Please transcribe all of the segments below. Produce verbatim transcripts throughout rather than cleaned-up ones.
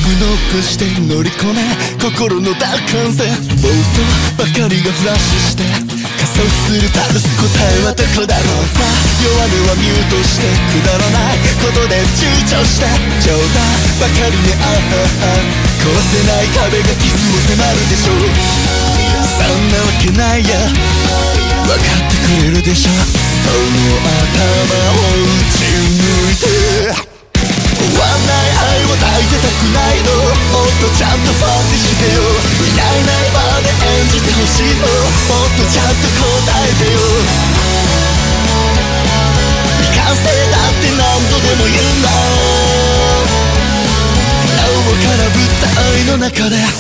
ノックして乗り込め心の大歓声妄想ばかりがフラッシュして加速するたるす答えはどこだろうさ弱音はミュートしてくだらないことで躊躇して冗談ばかりねああ壊せない壁が傷を迫るでしょうそんなわけないや分かってくれるでしょその頭を打ち抜いて終わんない愛を抱いてたくないのもっとちゃんとファンにしてよいないいない場で演じてほしいのもっとちゃんと答えてよ未完成だって何度でも言うんだなおも空振った愛の中で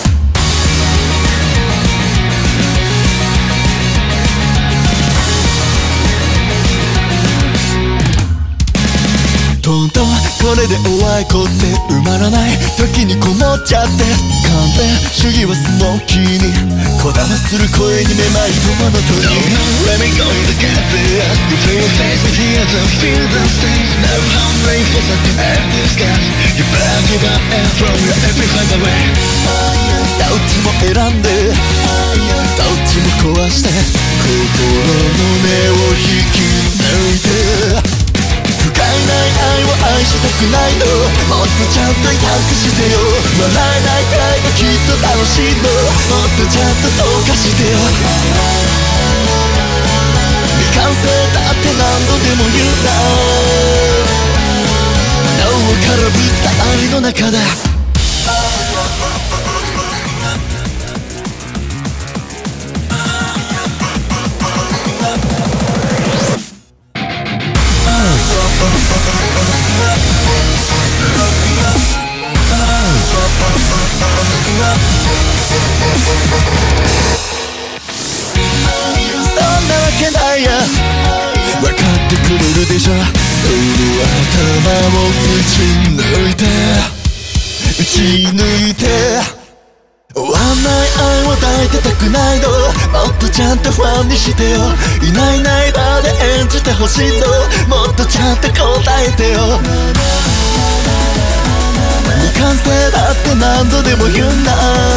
本当これで終わりこって埋まらない時にこもっちゃって完全主義はスモーキーにこだまする声にめまいとモノトリー Let me go to get there You feel your face with tears and feel the stains Now hungry for something and this gas You better give up and throw your every fight away どっちも選んでどっちも壊して心の根を引き抜いて不甲斐ない愛を愛したくないのもっとちゃんと委託してよ笑えないくらいがきっと楽しいのもっとちゃんと投下してよ未完成だって何度でも言うななお空振った愛の中でそんなわけないや分かってくれるでしょその頭を打ち抜いて打ち抜いて終わんない愛を抱いてたくないのもっとちゃんとファンにしてよいないいない場で演じてほしいのもっとちゃんと答えてよ未完成だって何度でも言うんだ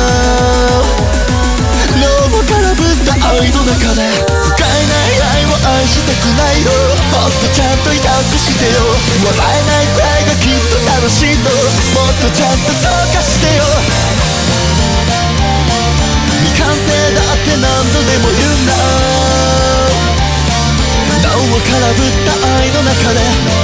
ローも空振った愛の中で不甲斐ない愛を愛したくないのもっとちゃんと委託してよ笑えないくらいがきっと楽しいのもっとちゃんと投下してよ未完成だって何度でも言うんだなお空振った愛の中で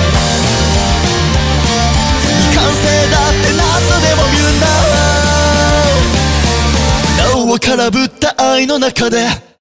未完成だって何度でも言うんだなお空振った愛の中で